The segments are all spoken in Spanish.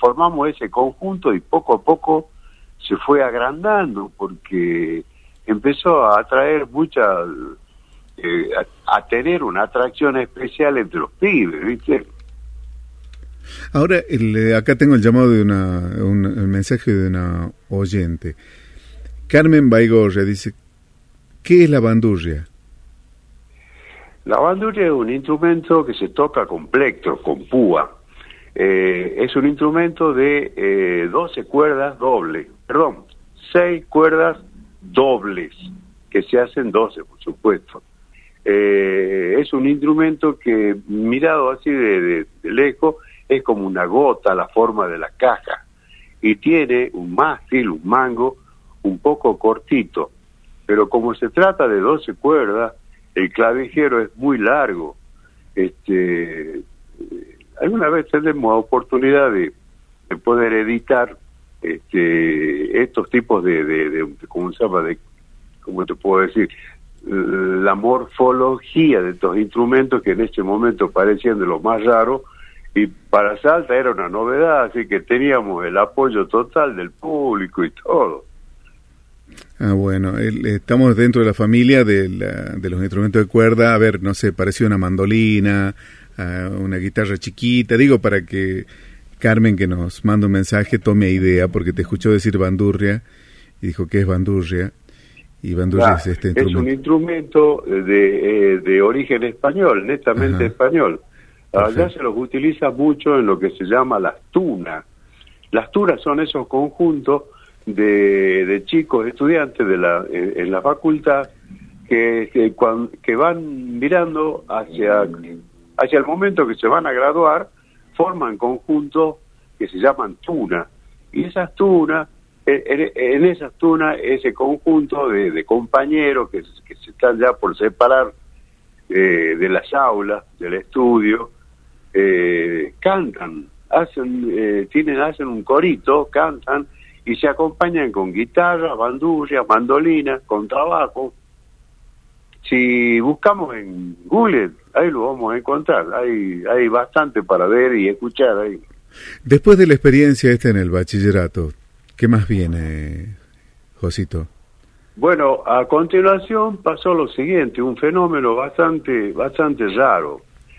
formamos ese conjunto y poco a poco se fue agrandando porque empezó a atraer a tener una atracción especial entre los pibes, ¿viste? Ahora, acá tengo el llamado de el mensaje de una oyente. Carmen Baigorria dice, ¿qué es la bandurria? La bandurria es un instrumento que se toca con plectro, con púa. Es un instrumento de 12 cuerdas dobles, 6 cuerdas dobles, que se hacen 12, por supuesto. Es un instrumento que, mirado así de lejos, es como una gota la forma de la caja, y tiene un mástil, un mango, un poco cortito, pero como se trata de 12 cuerdas, el clavijero es muy largo. Alguna vez tendremos oportunidad de poder editar estos tipos de ¿cómo se llama? ¿Cómo te puedo decir? La morfología de estos instrumentos que en este momento parecían de los más raros, y para Salta era una novedad, así que teníamos el apoyo total del público y todo. Bueno, estamos dentro de la familia de los instrumentos de cuerda. A ver, no sé, pareció una mandolina, una guitarra chiquita, digo, para que Carmen, que nos manda un mensaje, tome idea, porque te escuchó decir bandurria y dijo que es bandurria, y bandurria es este instrumento. Es un instrumento de origen español, netamente español. Allá se los utiliza mucho en lo que se llama las tunas. Las tunas son esos conjuntos de chicos estudiantes en la facultad que van mirando hacia el momento que se van a graduar, forman conjuntos que se llaman tunas, y esas tunas, en esas tunas, ese conjunto de compañeros que se están ya por separar de las aulas, del estudio, cantan, hacen un corito, cantan y se acompañan con guitarra, bandurria, mandolina, contrabajo. Si buscamos en Google, ahí lo vamos a encontrar. Hay bastante para ver y escuchar ahí. Después de la experiencia en el bachillerato, ¿qué más viene, Josito? Bueno, a continuación pasó lo siguiente, un fenómeno bastante raro.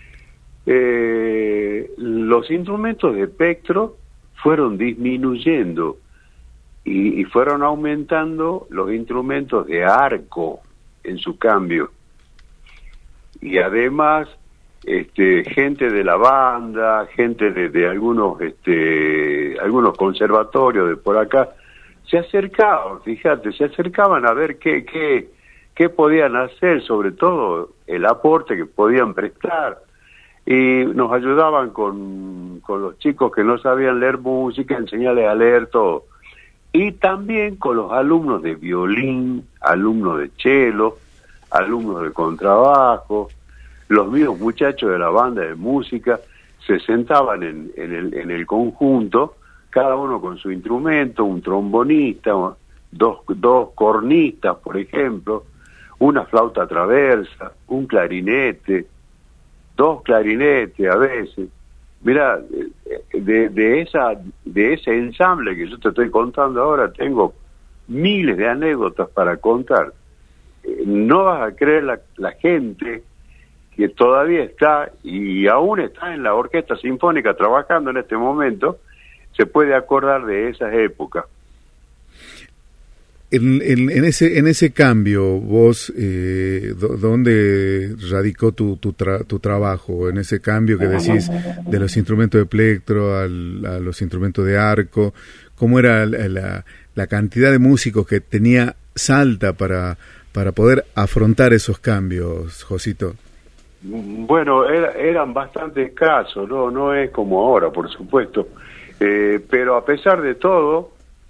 Los instrumentos de plectro fueron disminuyendo y fueron aumentando los instrumentos de arco en su cambio, y además gente de la banda, gente de algunos conservatorios de por acá se acercaban a ver qué podían hacer, sobre todo el aporte que podían prestar, y nos ayudaban con los chicos que no sabían leer música, enseñarles a leer todo. Y también con los alumnos de violín, alumnos de cello, alumnos de contrabajo, los mismos muchachos de la banda de música se sentaban en el conjunto, cada uno con su instrumento, un trombonista, dos cornistas, por ejemplo, una flauta traversa, un clarinete, 2 clarinetes a veces. Mirá, de ese ensamble que yo te estoy contando ahora, tengo miles de anécdotas para contar. No vas a creer la gente que todavía está, y aún está en la orquesta sinfónica trabajando en este momento, se puede acordar de esas épocas. En ese cambio, vos, ¿dónde radicó tu trabajo? En ese cambio que decís de los instrumentos de plectro a los instrumentos de arco, ¿cómo era la cantidad de músicos que tenía Salta para poder afrontar esos cambios, Josito? Bueno, eran bastante escasos, no es como ahora, por supuesto, pero a pesar de todo,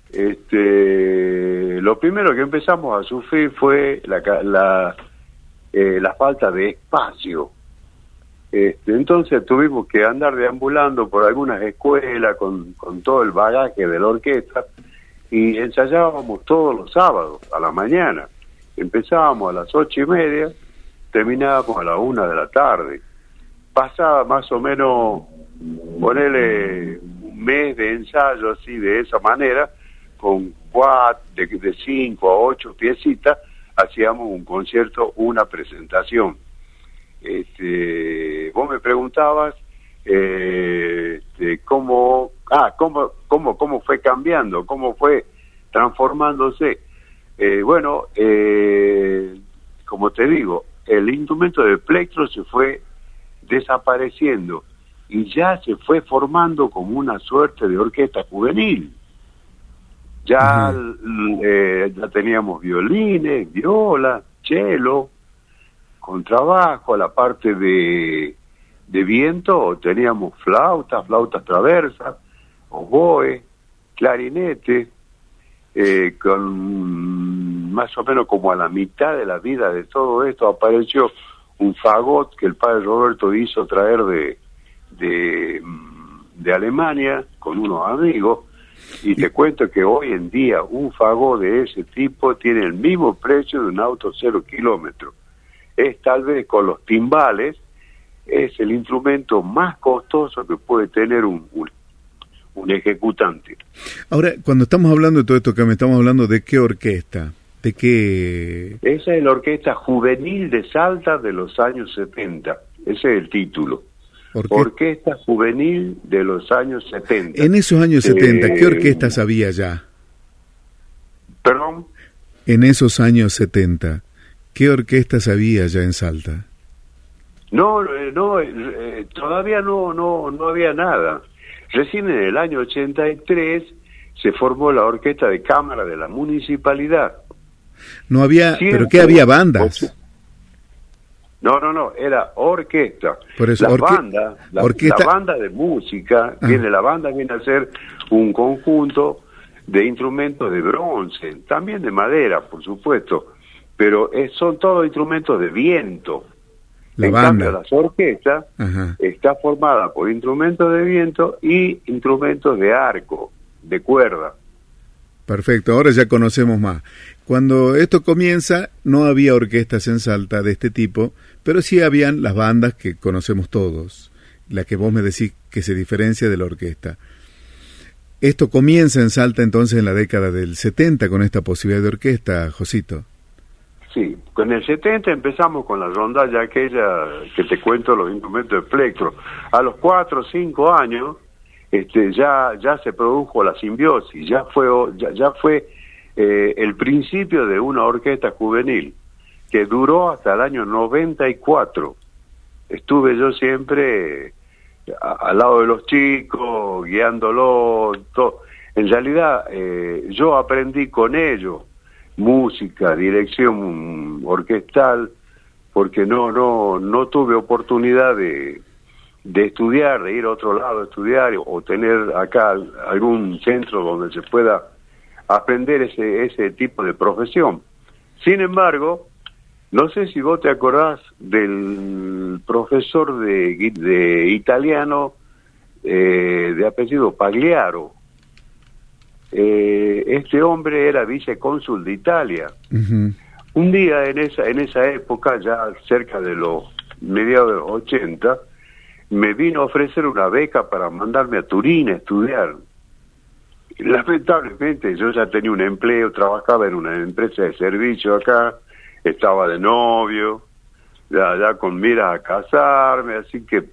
lo primero que empezamos a sufrir fue la falta de espacio. Entonces tuvimos que andar deambulando por algunas escuelas con todo el bagaje de la orquesta, y ensayábamos todos los sábados a la mañana. Empezábamos a las 8:30, terminábamos a la 1 de la tarde. Pasaba más o menos, ponele mes de ensayo así de esa manera, con de 5 a 8 piecitas, hacíamos un concierto, una presentación. Vos me preguntabas cómo fue cambiando, cómo fue transformándose. Como te digo, el instrumento de plectro se fue desapareciendo y ya se fue formando como una suerte de orquesta juvenil. Ya teníamos violines, viola, cello, contrabajo. A la parte de viento teníamos flautas traversas, oboe, clarinete, con más o menos como a la mitad de la vida de todo esto apareció un fagot que el padre Roberto hizo traer de Alemania con unos amigos. Y te cuento que hoy en día un fagot de ese tipo tiene el mismo precio de un auto 0 kilómetros. Es tal vez con los timbales, es el instrumento más costoso que puede tener un ejecutante. Ahora, cuando estamos hablando de todo esto, que me estamos hablando de qué orquesta, de qué... Esa es la Orquesta Juvenil de Salta de los años 70, ese es el título. Orquesta Juvenil de los años 70. En esos años 70, ¿qué orquestas había ya? ¿Perdón? En esos años 70, ¿qué orquestas había ya en Salta? Todavía no había nada. Recién en el año 83 se formó la Orquesta de Cámara de la Municipalidad. No había, ¿pero qué había bandas? No, era orquesta. Por eso, la banda de música, la banda viene a ser un conjunto de instrumentos de bronce, también de madera, por supuesto, pero son todos instrumentos de viento. En cambio, las orquestas está formada por instrumentos de viento y instrumentos de arco, de cuerda. Perfecto, ahora ya conocemos más. Cuando esto comienza, no había orquestas en Salta de este tipo, pero sí habían las bandas que conocemos todos, la que vos me decís que se diferencia de la orquesta. Esto comienza en Salta entonces en la década del 70 con esta posibilidad de orquesta, Josito. Sí, con el 70 empezamos con la rondalla aquella que te cuento, los instrumentos de plectro. A los 4 o 5 años ya se produjo la simbiosis, ya fue el principio de una orquesta juvenil que duró hasta el año 94. Estuve yo siempre al lado de los chicos, guiándolos, todo. En realidad yo aprendí con ellos música, dirección orquestal, porque no tuve oportunidad de estudiar, de ir a otro lado a estudiar o tener acá algún centro donde se pueda aprender ese tipo de profesión. Sin embargo, no sé si vos te acordás del profesor de italiano de apellido Pagliaro. Este hombre era vicecónsul de Italia. Un día en esa época, ya cerca de los mediados de los 80, me vino a ofrecer una beca para mandarme a Turín a estudiar. Lamentablemente yo ya tenía un empleo, trabajaba en una empresa de servicio acá, estaba de novio, ya con miras a casarme, así que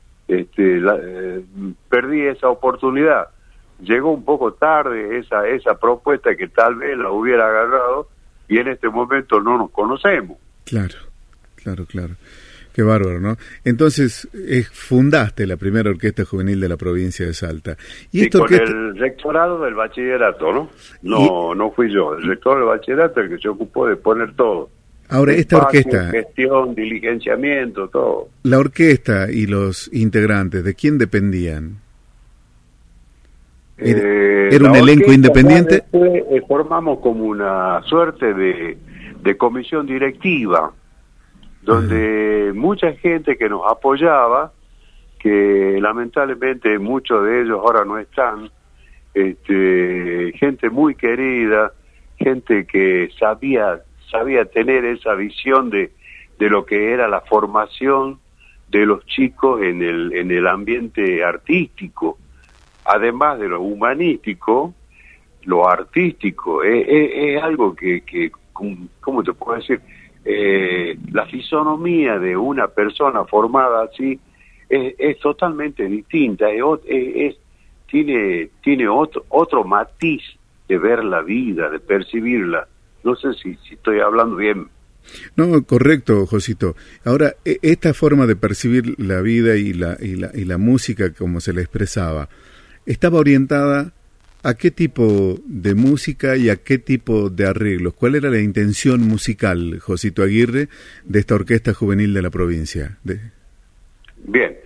perdí esa oportunidad. Llegó un poco tarde esa propuesta que tal vez la hubiera agarrado y en este momento no nos conocemos. Claro. Qué bárbaro, ¿no? Entonces, fundaste la primera orquesta juvenil de la provincia de Salta. Y esta orquesta... con el rectorado del bachillerato, ¿no? No fui yo. El rector del bachillerato es el que se ocupó de poner todo. Ahora, esta orquesta... Gestión, diligenciamiento, todo. La orquesta y los integrantes, ¿de quién dependían? ¿Era un elenco independiente? Después, formamos como una suerte de comisión directiva, donde mucha gente que nos apoyaba, que lamentablemente muchos de ellos ahora no están, gente muy querida, gente que sabía tener esa visión de lo que era la formación de los chicos en el ambiente artístico. además de lo humanístico, lo artístico, es algo que, ¿cómo te puedo decir? La fisonomía de una persona formada así es totalmente distinta, tiene otro matiz de ver la vida, de percibirla. No sé si estoy hablando bien. No, correcto, Josito. Ahora, esta forma de percibir la vida y la música como se la expresaba, ¿estaba orientada a qué tipo de música y a qué tipo de arreglos? ¿Cuál era la intención musical, Josito Aguirre, de esta orquesta juvenil de la provincia? Bien,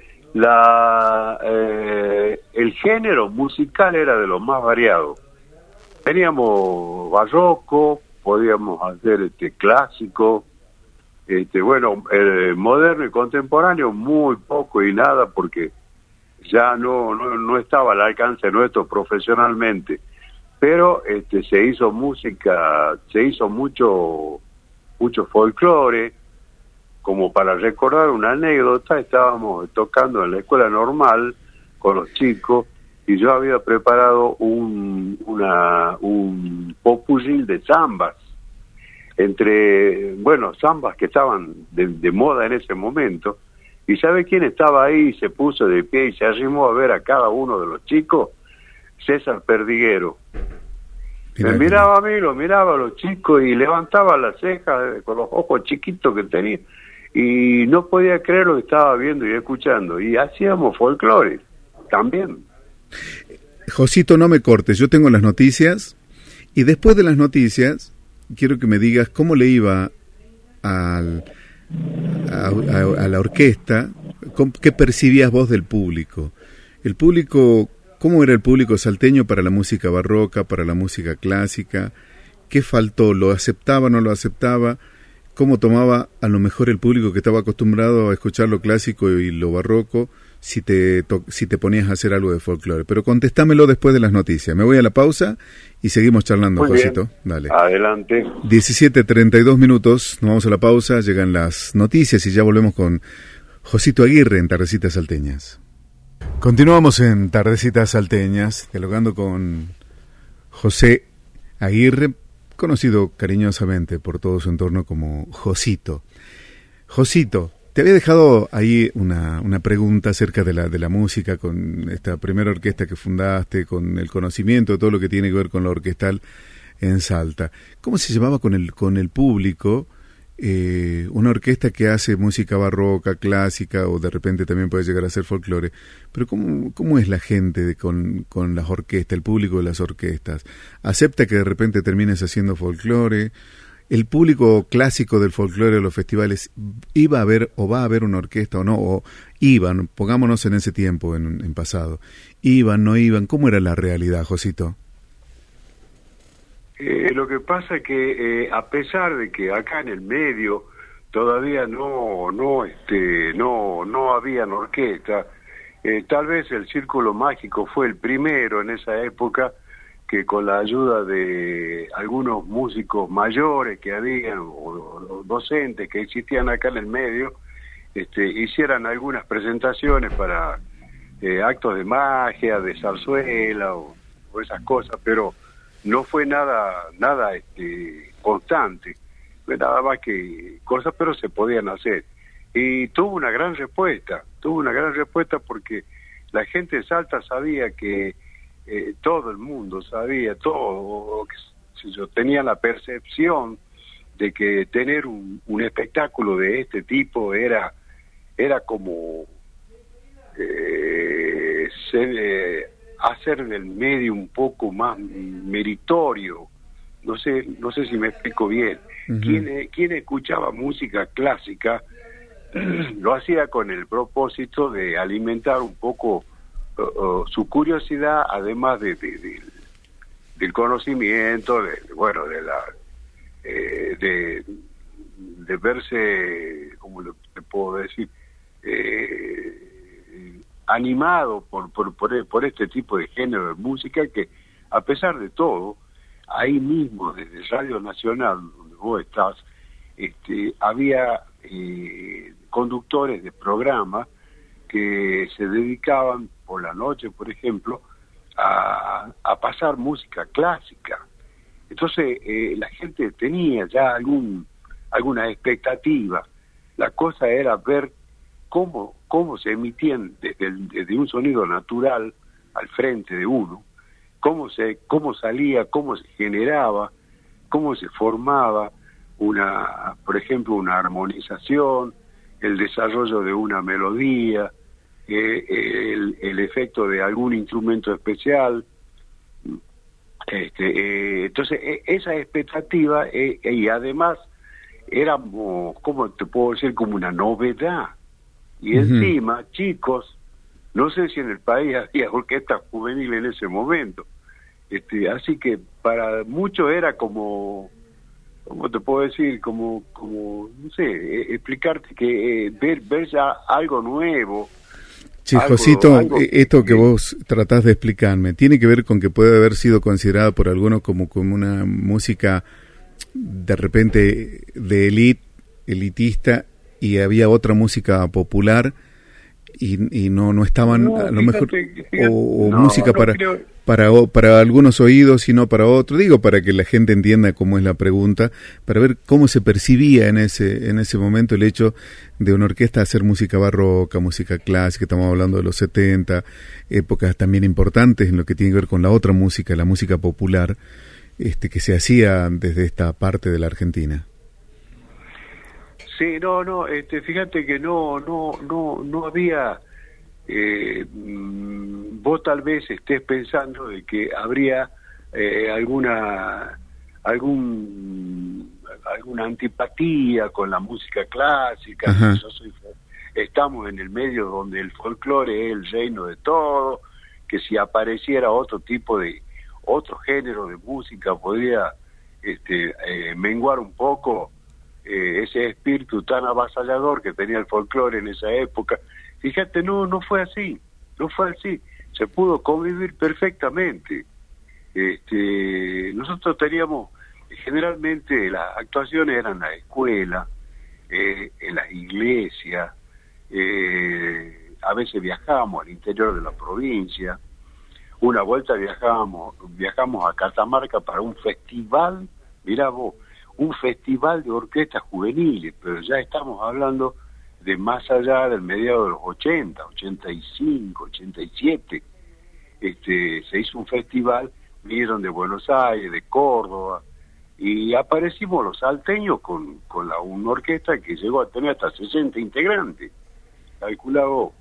el género musical era de lo más variado. Teníamos barroco, podíamos hacer clásico, moderno y contemporáneo muy poco y nada, porque ya no estaba al alcance nuestro profesionalmente, pero se hizo música, se hizo mucho folclore. Como para recordar una anécdota, estábamos tocando en la escuela normal con los chicos y yo había preparado un popurrí de zambas, zambas que estaban de moda en ese momento. ¿Y sabe quién estaba ahí? Se puso de pie y se arrimó a ver a cada uno de los chicos. César Perdiguero. Me miraba a mí, lo miraba a los chicos y levantaba las cejas con los ojos chiquitos que tenía. Y no podía creer lo que estaba viendo y escuchando. Y hacíamos folclore también. Josito, no me cortes, yo tengo las noticias y después de las noticias quiero que me digas cómo le iba a la orquesta, qué percibías vos del público. El público, ¿cómo era el público salteño para la música barroca, para la música clásica? ¿Qué faltó? ¿Lo aceptaba, no lo aceptaba? ¿Cómo tomaba a lo mejor el público que estaba acostumbrado a escuchar lo clásico y lo barroco si te ponías a hacer algo de folclore? Pero contéstamelo después de las noticias. Me voy a la pausa y seguimos charlando, Josito. Dale. Adelante. 17:32 minutos, nos vamos a la pausa, llegan las noticias y ya volvemos con Josito Aguirre en Tardecitas Salteñas. Continuamos en Tardecitas Salteñas, dialogando con José Aguirre, conocido cariñosamente por todo su entorno como Josito. Josito, te había dejado ahí una pregunta acerca de la música, con esta primera orquesta que fundaste, con el conocimiento de todo lo que tiene que ver con la orquestal en Salta. ¿Cómo se llevaba con el público una orquesta que hace música barroca, clásica, o de repente también puede llegar a ser folclore? Pero ¿cómo es la gente con las orquestas, el público de las orquestas? ¿Acepta que de repente termines haciendo folclore? ¿El público clásico del folclore de los festivales iba a ver o va a ver una orquesta o no? ¿O iban? Pongámonos en ese tiempo, en pasado. ¿Iban, no iban? ¿Cómo era la realidad, Josito? Lo que pasa es que a pesar de que acá en el medio todavía no habían orquesta, tal vez el Círculo Mágico fue el primero en esa época que con la ayuda de algunos músicos mayores que habían o docentes que existían acá en el medio, hicieran algunas presentaciones para actos de magia, de zarzuela o esas cosas, pero no fue nada constante, fue nada más que cosas, pero se podían hacer. Y tuvo una gran respuesta porque la gente de Salta sabía que todo el mundo sabía, tenía la percepción de que tener un espectáculo de este tipo era como hacer del medio un poco más meritorio. No sé si me explico bien. Uh-huh. Quien escuchaba música clásica lo hacía con el propósito de alimentar un poco su curiosidad, además del conocimiento, de verse, ¿cómo le puedo decir? Animado por este tipo de género de música que, a pesar de todo, ahí mismo, desde Radio Nacional, donde vos estás, había conductores de programas que se dedicaban por la noche, por ejemplo, pasar música clásica. Entonces la gente tenía ya alguna expectativa. La cosa era ver cómo se emitían desde un sonido natural al frente de uno, cómo salía, cómo se generaba, cómo se formaba por ejemplo, una armonización, el desarrollo de una melodía, el efecto de algún instrumento especial. Entonces, esa expectativa, y además éramos, ¿cómo te puedo decir?, como una novedad. Y encima, chicos, no sé si en el país había orquesta juvenil en ese momento. Así que para muchos era como, ¿cómo te puedo decir? Como no sé, explicarte que ver ya algo nuevo. Che, Josito, esto que vos tratás de explicarme, ¿tiene que ver con que puede haber sido considerada por algunos como una música de repente de elitista, y había otra música popular y no estaban a lo mejor, o música para algunos oídos y no para otros? Digo, para que la gente entienda cómo es la pregunta, para ver cómo se percibía en ese momento el hecho de una orquesta hacer música barroca, música clásica. Estamos hablando de los 70, épocas también importantes en lo que tiene que ver con la otra música, la música popular, que se hacía desde esta parte de la Argentina. Sí, fíjate que no había, vos tal vez estés pensando de que habría alguna antipatía con la música clásica. Estamos en el medio donde el folclore es el reino de todo, que si apareciera otro género de música podría menguar un poco ese espíritu tan avasallador que tenía el folclore en esa época. Fíjate, no fue así, se pudo convivir perfectamente. Nosotros teníamos, generalmente las actuaciones eran en la escuela, en las iglesias, a veces viajábamos al interior de la provincia. Una vuelta viajamos a Catamarca para un festival, mirá vos, un festival de orquestas juveniles, pero ya estamos hablando de más allá del mediado de los 80, 85, 87. Se hizo un festival, vinieron de Buenos Aires, de Córdoba, y aparecimos los salteños con una orquesta que llegó a tener hasta 60 integrantes, calcula vos.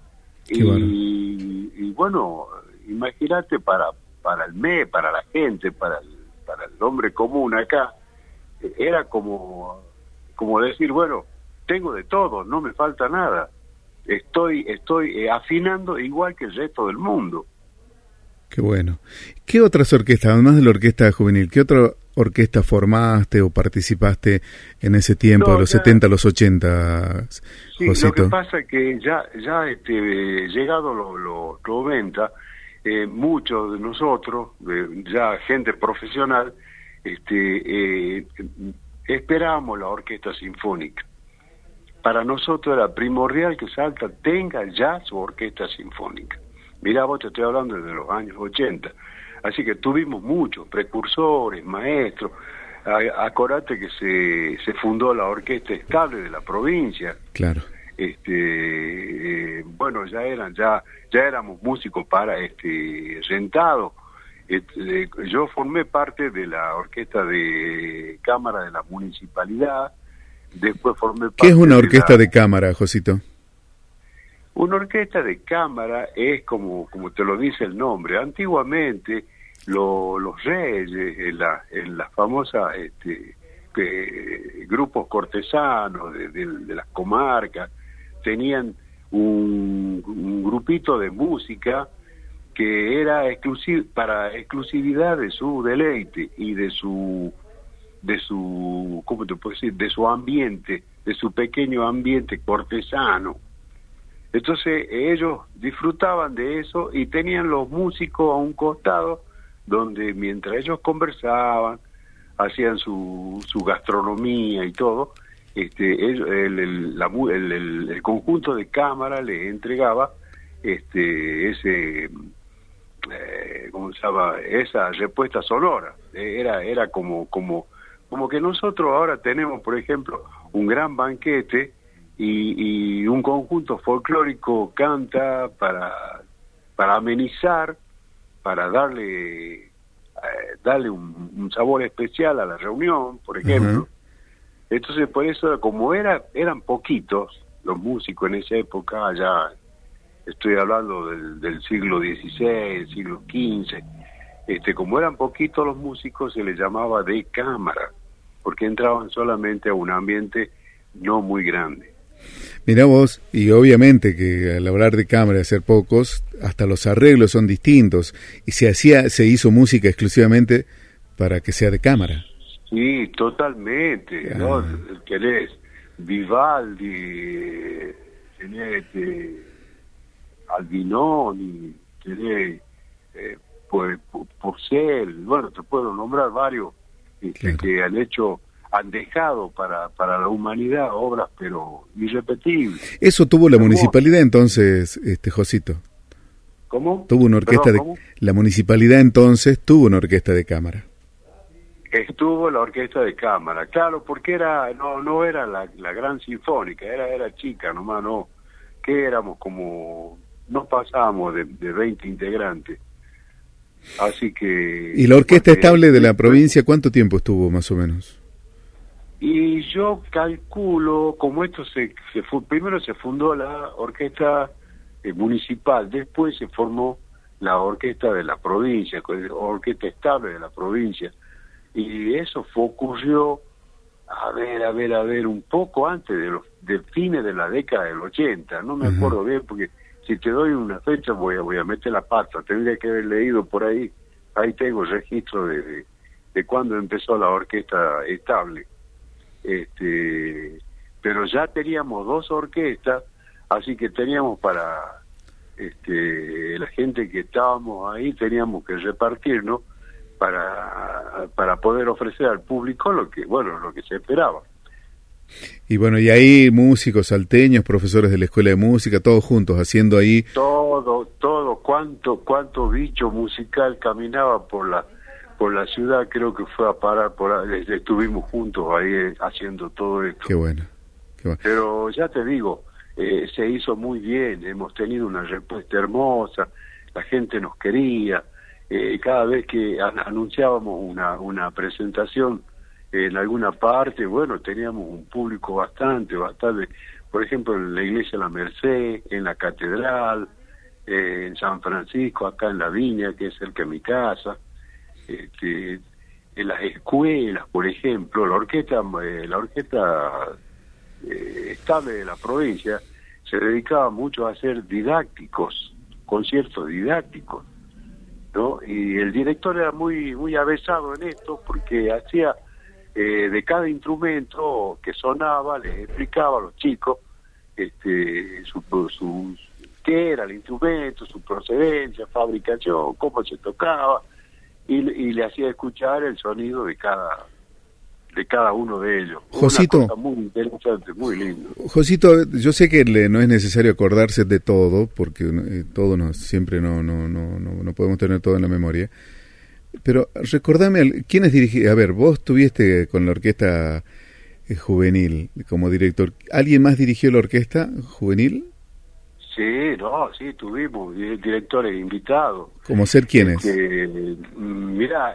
Y bueno, imagínate para la gente, para el hombre común acá, era como decir, bueno, tengo de todo, no me falta nada, estoy afinando igual que el resto del mundo. Qué bueno. ¿Qué otras orquestas, además de la orquesta juvenil, qué otra orquesta formaste o participaste en ese tiempo, de los 70 a los 80, sí, Josito? Lo que pasa es que ya llegado los 90, muchos de nosotros, ya gente profesional, esperábamos la orquesta sinfónica. Para nosotros era primordial que Salta tenga ya su orquesta sinfónica. Mirá, vos te estoy hablando desde los años 80. Así que tuvimos muchos precursores, maestros. Acordate que se fundó la Orquesta Estable de la provincia. Claro. Bueno, ya éramos músicos rentados. Yo formé parte de la orquesta de cámara de la municipalidad. Después formé parte. ¿Qué es una orquesta de cámara, Josito? Una orquesta de cámara es como te lo dice el nombre. Antiguamente los reyes en las famosas grupos cortesanos de las comarcas tenían un grupito de música que era para exclusividad de su deleite y de su ¿cómo te puedo decir?, de su ambiente, de su pequeño ambiente cortesano. Entonces ellos disfrutaban de eso y tenían los músicos a un costado donde mientras ellos conversaban, hacían su gastronomía y todo, el conjunto de cámara les entregaba ese ¿cómo se llama? Esa respuesta sonora. Era como que nosotros ahora tenemos, por ejemplo, un gran banquete y un conjunto folclórico canta para amenizar, para darle un sabor especial a la reunión, por ejemplo. Entonces, por eso, como eran poquitos los músicos en esa época, ya estoy hablando del siglo XVI, siglo XV, como eran poquitos los músicos, se les llamaba de cámara, porque entraban solamente a un ambiente no muy grande. Mirá vos, y obviamente que al hablar de cámara, ser pocos, hasta los arreglos son distintos, y se hizo música exclusivamente para que sea de cámara. Sí, totalmente, ¿no? Tenés Vivaldi, tenés Albinoni, tenés Purcell, bueno, te puedo nombrar varios Claro. que han dejado para la humanidad obras pero irrepetibles. Eso tuvo la municipalidad entonces, Josito. ¿Cómo? Tuvo una orquesta Perdón, ¿cómo? La municipalidad entonces tuvo una orquesta de cámara. Estuvo la orquesta de cámara, claro, porque no era la gran sinfónica, era chica nomás, no, que éramos como, no pasábamos de 20 integrantes. Así que... ¿Y la orquesta estable de la provincia cuánto tiempo estuvo más o menos? Y yo calculo, como esto primero se fundó la orquesta municipal, después se formó la orquesta de la provincia, orquesta estable de la provincia, y eso ocurrió, a ver, un poco antes de fines de la década del 80, no me acuerdo bien, porque si te doy una fecha voy a meter la pata, tendría que haber leído por ahí tengo el registro de cuándo empezó la orquesta estable. Pero ya teníamos 2 orquestas, así que teníamos para la gente que estábamos ahí, teníamos que repartirnos para poder ofrecer al público lo que se esperaba. Y bueno, y ahí músicos salteños, profesores de la escuela de música, todos juntos haciendo ahí todo, cuánto bicho musical caminaba por la ciudad, creo que fue a parar estuvimos juntos ahí haciendo todo esto. Qué bueno. Pero ya te digo, se hizo muy bien, hemos tenido una respuesta hermosa, la gente nos quería, cada vez que anunciábamos una presentación en alguna parte, bueno, teníamos un público bastante, por ejemplo, en la iglesia de la Merced, en la catedral, en San Francisco, acá en la Viña, que es cerca de mi casa, en las escuelas, por ejemplo, la orquesta estable de la provincia se dedicaba mucho a hacer conciertos didácticos, ¿no? Y el director era muy avesado en esto, porque hacía de cada instrumento que sonaba, les explicaba a los chicos qué era el instrumento, su procedencia, fabricación, cómo se tocaba, y le hacía escuchar el sonido de cada uno de ellos. Josito, una cosa muy interesante, muy lindo. Josito, yo sé que no es necesario acordarse de todo, porque siempre no podemos tener todo en la memoria, pero recordame, ¿quiénes dirigían? A ver, vos estuviste con la orquesta juvenil como director. ¿Alguien más dirigió la orquesta juvenil? Sí, tuvimos directores invitados. ¿Cómo ser quiénes? Mira,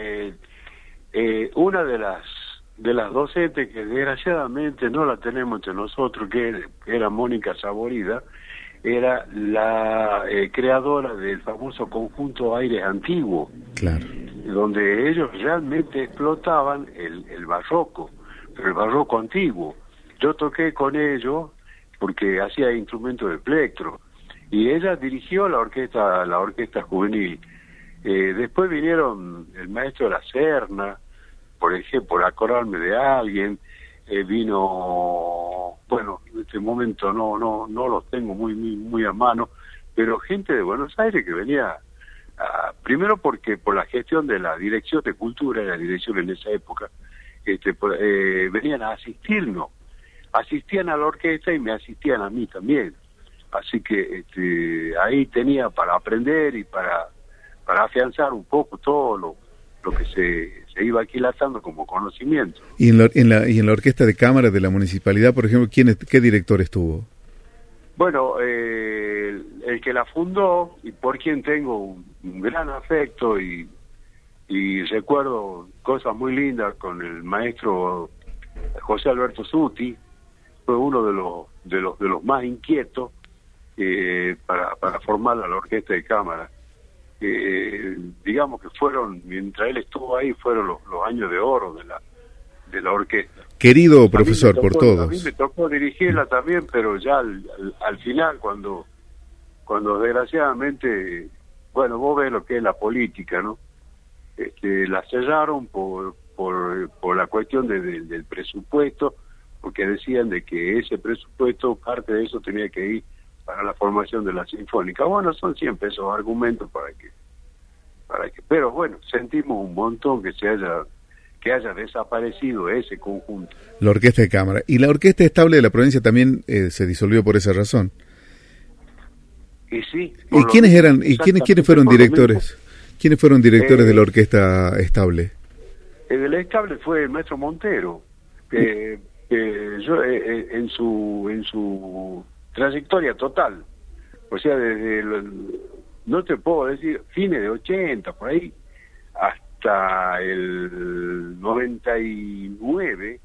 una de las docentes que desgraciadamente no la tenemos entre nosotros, que era Mónica Saborida, era la creadora del famoso conjunto Aires Antiguos, claro, donde ellos realmente explotaban el barroco, pero el barroco antiguo. Yo toqué con ellos porque hacía instrumentos de plectro, y ella dirigió la orquesta juvenil. Después vinieron el maestro La Serna, por ejemplo, por acordarme de alguien, vino, bueno, en este momento no los tengo muy a mano, pero gente de Buenos Aires que venía, primero porque por la gestión de la Dirección de Cultura, la dirección en esa época, venían a asistían a la orquesta y me asistían a mí también, así que ahí tenía para aprender y para para afianzar un poco todo lo que se iba aquilatando como conocimiento. ¿Y en la orquesta de cámara de la municipalidad, por ejemplo, qué director estuvo? Bueno, el que la fundó y por quien tengo un gran afecto y recuerdo cosas muy lindas con el maestro José Alberto Suti, fue uno de los más inquietos para formar la orquesta de cámara. Digamos que mientras él estuvo ahí, fueron los años de oro de la orquesta. Querido profesor, por todos. A mí me tocó dirigirla también, pero ya al final, cuando desgraciadamente, bueno, vos ves lo que es la política, ¿no? La cerraron por la cuestión del presupuesto, porque decían de que ese presupuesto, parte de eso tenía que ir para la formación de la sinfónica. Bueno, son siempre esos argumentos para que pero bueno, sentimos un montón que haya desaparecido ese conjunto. La orquesta de cámara. ¿Y la orquesta estable de la provincia también se disolvió por esa razón? Y sí. ¿Y quiénes fueron directores? ¿Quiénes fueron directores de la orquesta estable? El estable fue el maestro Montero, que yo en su trayectoria total, o sea, no te puedo decir, fines de 80, por ahí, hasta el 99,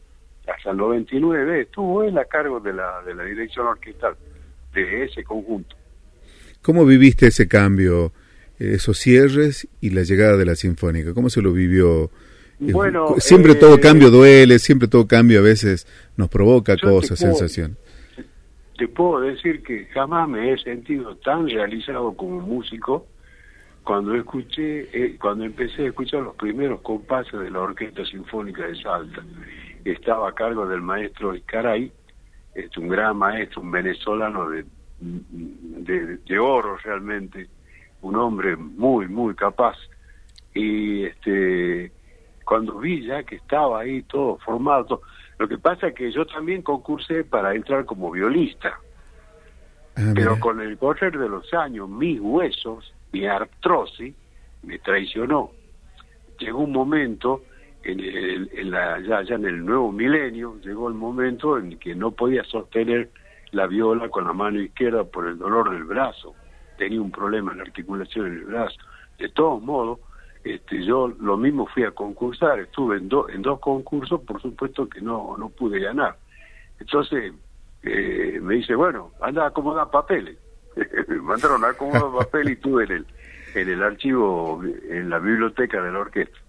estuvo él a cargo de la dirección orquestal de ese conjunto. ¿Cómo viviste ese cambio, esos cierres y la llegada de la Sinfónica? ¿Cómo se lo vivió? Bueno, siempre todo cambio duele, siempre todo cambio a veces nos provoca cosas, sensación. Te puedo decir que jamás me he sentido tan realizado como músico cuando empecé a escuchar los primeros compases de la Orquesta Sinfónica de Salta. Estaba a cargo del maestro Iscaray, un gran maestro, un venezolano de oro realmente, un hombre muy, muy capaz. Y cuando vi ya que estaba ahí todo formado, lo que pasa es que yo también concursé para entrar como violista, pero con el correr de los años, mis huesos, mi artrosis, me traicionó. Llegó un momento, ya en el nuevo milenio, llegó el momento en que no podía sostener la viola con la mano izquierda por el dolor del brazo. Tenía un problema en la articulación en el brazo. De todos modos, yo lo mismo fui a concursar, estuve en dos concursos, por supuesto que no pude ganar. Entonces me dice, bueno, anda a acomodar papeles. Me mandaron a acomodar papeles y estuve en el archivo, en la biblioteca de la orquesta.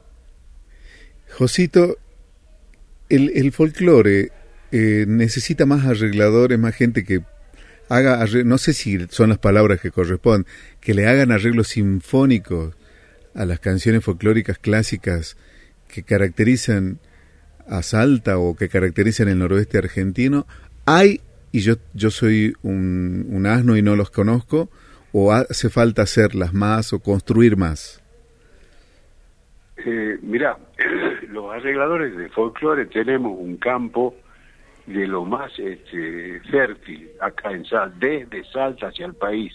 Josito, el folclore necesita más arregladores, más gente que haga, no sé si son las palabras que corresponden, que le hagan arreglos sinfónicos a las canciones folclóricas clásicas que caracterizan a Salta o que caracterizan el noroeste argentino. ¿Hay, y yo soy un asno y no los conozco, o hace falta hacerlas más o construir más? Mirá, los arregladores de folclore tenemos un campo de lo más fértil acá en Salta, desde Salta hacia el país.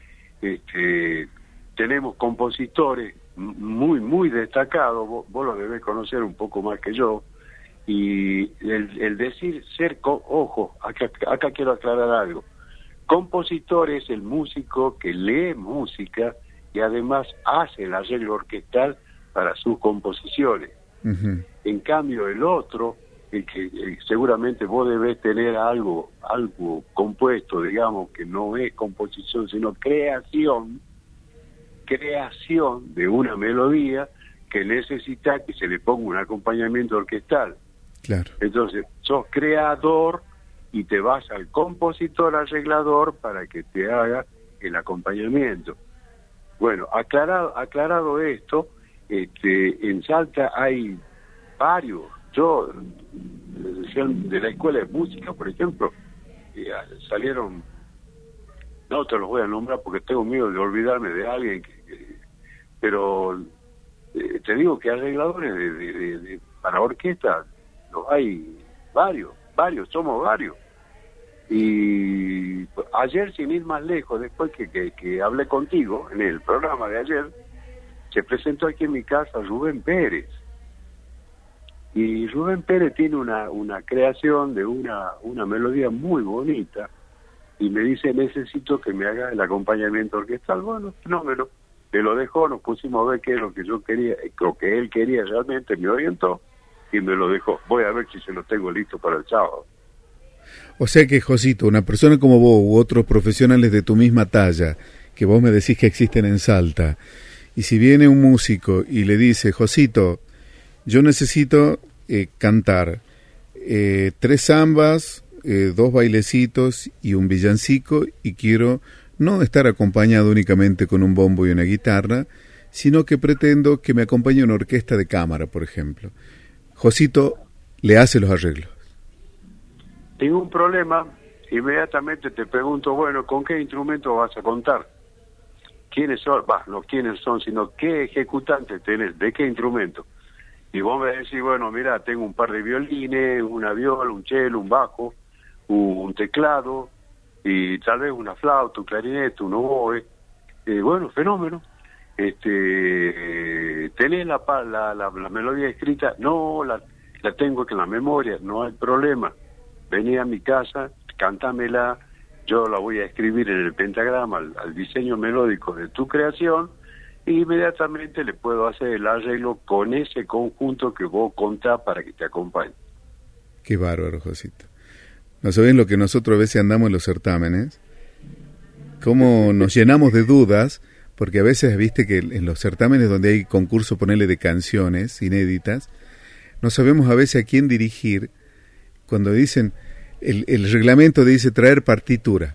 Tenemos compositores muy, muy destacados, vos los debés conocer un poco más que yo, y el decir ojo, acá quiero aclarar algo. Compositor es el músico que lee música y además hace el arreglo orquestal para sus composiciones. Uh-huh. En cambio, el otro, que seguramente vos debés tener algo compuesto, digamos, que no es composición, sino creación de una melodía que necesita que se le ponga un acompañamiento orquestal. Claro. Entonces, sos creador y te vas al compositor arreglador para que te haga el acompañamiento. Bueno, aclarado esto, en Salta hay varios. Yo, de la escuela de música, por ejemplo, salieron, no te los voy a nombrar porque tengo miedo de olvidarme de alguien, pero te digo que arregladores para orquesta los hay varios, somos varios. Y ayer, sin ir más lejos, después que hablé contigo en el programa de ayer, se presentó aquí en mi casa Rubén Pérez. Y Rubén Pérez tiene una creación de una melodía muy bonita, y me dice, necesito que me haga el acompañamiento orquestal. Bueno, fenómeno. Me lo dejó, nos pusimos a ver qué es lo que yo quería, lo que él quería realmente, me orientó y me lo dejó. Voy a ver si se lo tengo listo para el sábado. O sea que, Josito, una persona como vos u otros profesionales de tu misma talla, que vos me decís que existen en Salta, y si viene un músico y le dice, Josito, yo necesito cantar 3 zambas, 2 bailecitos y un villancico, y quiero no estar acompañado únicamente con un bombo y una guitarra, sino que pretendo que me acompañe una orquesta de cámara, por ejemplo. Josito le hace los arreglos. Tengo un problema, inmediatamente te pregunto, bueno, ¿con qué instrumento vas a contar? ¿Quiénes son? No quiénes son, sino qué ejecutantes tenés, de qué instrumento. Y vos me decís, bueno, mira, tengo un par de violines, una viola, un cello, un bajo, un teclado, y tal vez una flauta, un clarinete, un oboe. Bueno, fenómeno. ¿Tenés la melodía escrita? No, la tengo que en la memoria, no hay problema. Vení a mi casa, cántamela, yo la voy a escribir en el pentagrama al diseño melódico de tu creación, e inmediatamente le puedo hacer el arreglo con ese conjunto que vos contás para que te acompañe. Qué bárbaro, Josito. ¿No saben lo que nosotros a veces andamos en los certámenes? Cómo nos llenamos de dudas, porque a veces, viste que en los certámenes donde hay concurso, ponele, de canciones inéditas, no sabemos a veces a quién dirigir cuando dicen, el reglamento dice traer partitura.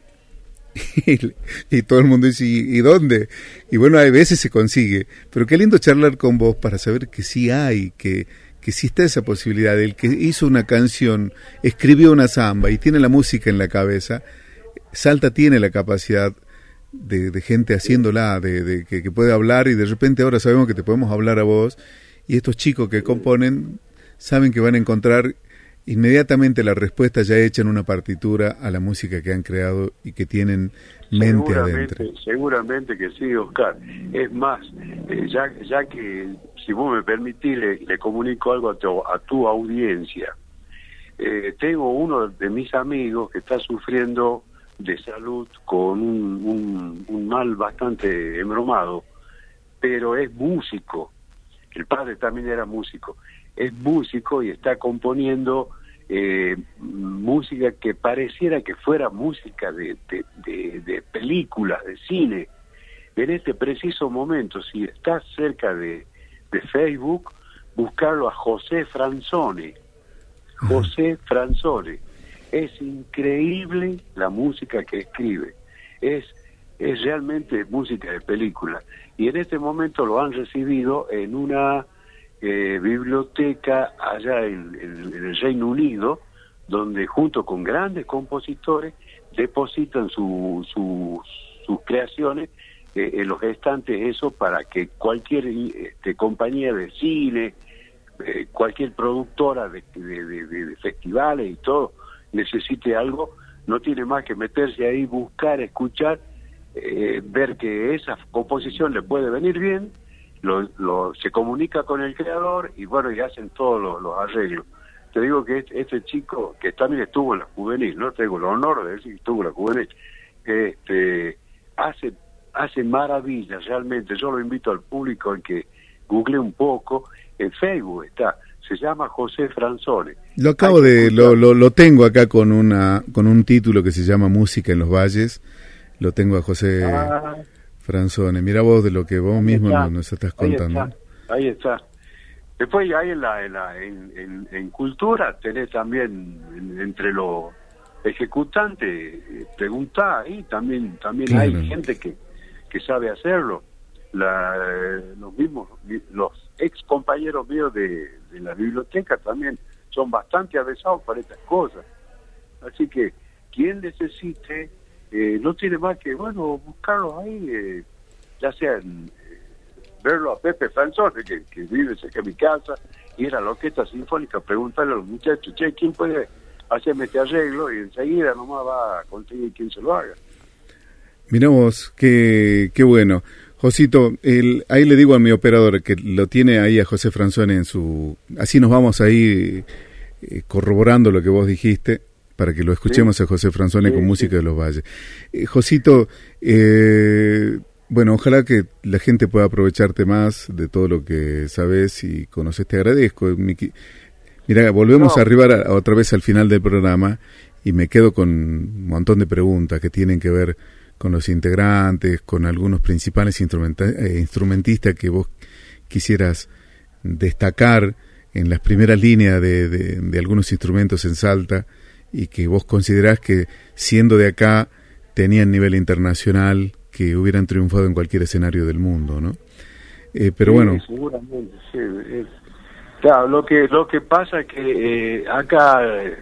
Y todo el mundo dice, ¿y dónde? Y bueno, a veces se consigue, pero qué lindo charlar con vos para saber que sí hay, que sí está esa posibilidad. El que hizo una canción, escribió una samba y tiene la música en la cabeza, Salta tiene la capacidad de gente haciéndola, que puede hablar, y de repente ahora sabemos que te podemos hablar a vos, y estos chicos que componen saben que van a encontrar inmediatamente la respuesta ya hecha en una partitura a la música que han creado y que tienen mente adentro. Seguramente que sí, Oscar. Es más, ya que, si vos me permitís, le comunico algo a tu audiencia. Tengo uno de mis amigos que está sufriendo de salud con un mal bastante embromado, pero es músico. El padre también era músico. Es músico y está componiendo música que pareciera que fuera música de películas, de cine. En este preciso momento, si estás cerca de Facebook, buscarlo a José Franzone. José Franzone. Es increíble la música que escribe. Es realmente música de película. Y en este momento lo han recibido en una biblioteca allá en el Reino Unido, donde junto con grandes compositores depositan sus creaciones en los estantes, eso para que cualquier compañía de cine, cualquier productora de festivales y todo, necesite algo, no tiene más que meterse ahí, buscar, escuchar, ver que esa composición le puede venir bien, se comunica con el creador y bueno, y hacen todos los arreglos. Te digo que este chico, que también estuvo en la juvenil, no tengo el honor de decir que estuvo en la juvenil, hace maravillas realmente. Yo lo invito al público a que google un poco, en Facebook está, se llama José Franzone. Lo acabo lo tengo acá con un título que se llama Música en los Valles. Lo tengo a José Franzone. Mira vos de lo que vos mismo nos estás contando. Ahí está. Después ahí en cultura tenés también entre los ejecutantes, preguntá ahí, también claro. Hay gente que sabe hacerlo. Los ex compañeros míos de la biblioteca también son bastante avesados para estas cosas. Así que quien necesite, no tiene más que, bueno, buscarlos ahí, ya sea verlo a Pepe Franzone, que vive cerca de mi casa, ir a la orquesta sinfónica, preguntarle a los muchachos, che, ¿quién puede haceme este arreglo y enseguida nomás va a conseguir quien se lo haga. Mirá vos, qué bueno. Josito, ahí le digo a mi operador que lo tiene ahí a José Franzone en su... Así nos vamos ahí corroborando lo que vos dijiste, para que lo escuchemos, sí, a José Franzone, sí, con música, sí, de los Valles. Josito, bueno, ojalá que la gente pueda aprovecharte más de todo lo que sabes y conoces. Te agradezco. Mira, volvemos a arribar otra vez al final del programa y me quedo con un montón de preguntas que tienen que ver con los integrantes, con algunos principales instrumentistas que vos quisieras destacar en las primeras líneas de algunos instrumentos en Salta y que vos considerás que, siendo de acá, tenían nivel internacional, que hubieran triunfado en cualquier escenario del mundo, ¿no? Pero sí, bueno... Seguramente, sí. Claro, lo que pasa es que acá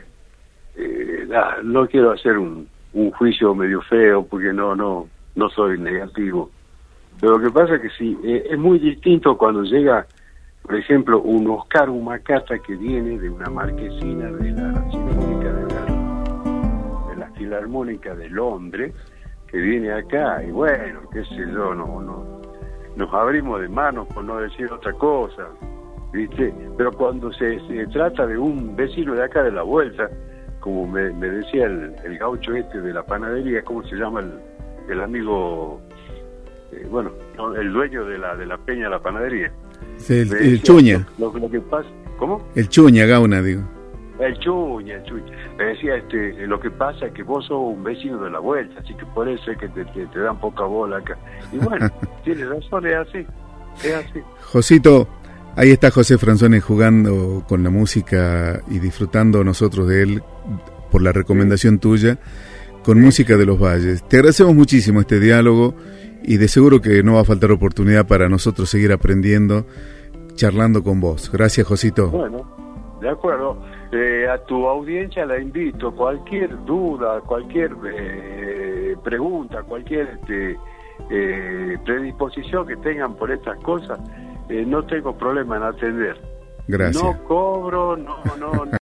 no quiero hacer un juicio medio feo, porque no soy negativo. Pero lo que pasa es que sí, es muy distinto cuando llega, por ejemplo, un Oscar Humacata que viene de una marquesina de la Sinfónica de la Filarmónica de Londres, que viene acá, y bueno, qué sé yo, nos abrimos de manos, por no decir otra cosa, ¿viste? Pero cuando se trata de un vecino de acá de la vuelta, como me decía el gaucho de la panadería, ¿cómo se llama el amigo? Bueno, el dueño de la peña de la panadería. Sí, el Chuña. Lo que pasa, ¿cómo? El Chuña, Gauna, digo. El Chuña. Me decía, lo que pasa es que vos sos un vecino de la vuelta, así que por eso es que te dan poca bola acá. Y bueno, tiene razón, es así. Josito, ahí está José Franzone jugando con la música y disfrutando nosotros de él por la recomendación tuya, con música de los Valles. Te agradecemos muchísimo este diálogo y de seguro que no va a faltar oportunidad para nosotros seguir aprendiendo, charlando con vos. Gracias, Josito. Bueno, de acuerdo. A tu audiencia la invito, cualquier duda, cualquier pregunta, cualquier predisposición que tengan por estas cosas, no tengo problema en atender. Gracias. No cobro, no